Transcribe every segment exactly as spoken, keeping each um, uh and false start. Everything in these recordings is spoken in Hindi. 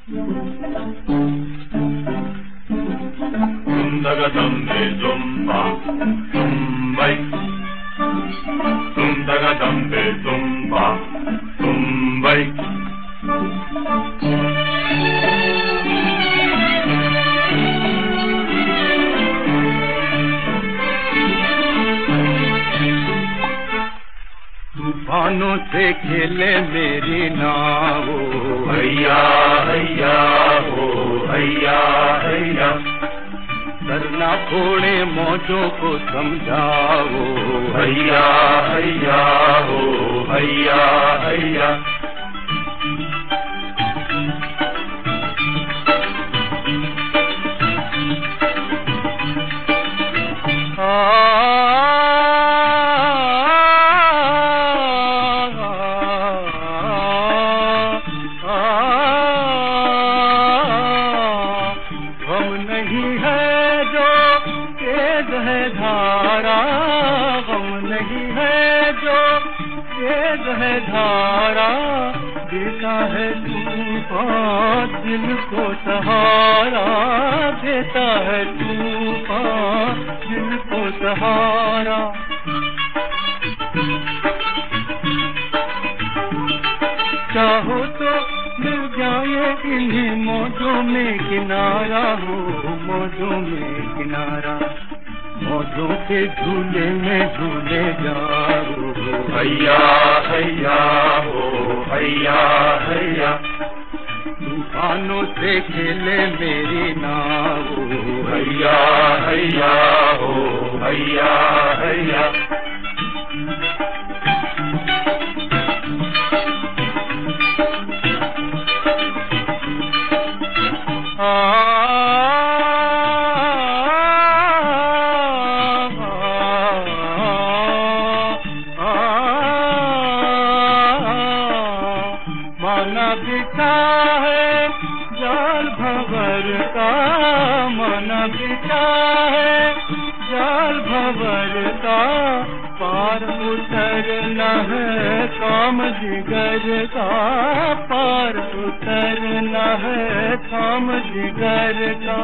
Zumba dumbe zumba, zumbay. Zumba dumbe zumba, zumbay. तूफानों से खेले मेरी नाव, हैया हैया हो हैया हैया। डरना छोड़े मौजों को समझाओ, हैया हैया हो हैया हैया। धारा गम नहीं है जो तेज है धारा, देता है तूफान दिल को सहारा, देता है तूफान दिल को सहारा। चाहो तो मिल जाए इन्हीं मौजों में किनारा हो, मौजों में किनारा। मौजों के झूले में झूले जाओ, हैया हैया हो हैया हैया। तूफानों से खेले मेरी नाव, हैया हैया हो हैया हैया। माना बिछा है जाल भंवर का, माना बिछा है जाल भंवर का, पार उतरना है काम जिगर का, पार उतरना है काम जिगर का।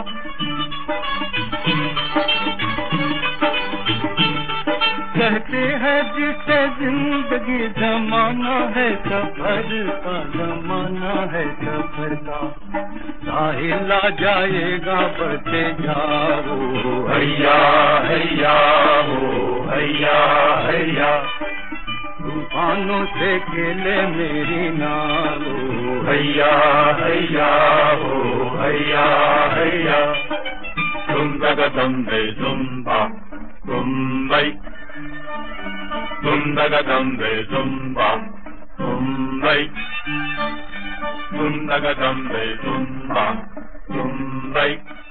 कहते हैं जिसे जिंदगी जमाना है, सफर का जमाना है सफर का। साहिल आ जाएगा बचे जाओ, हैया हैया हो हैया हैया। तूफानों से खेले मेरी नाव, हैया हैया हो हैया हैया। Zumba dumbe zumba, zumbay. Zumba dumbe zumba, zumbay. Zumba dumbe zumba, zumbay.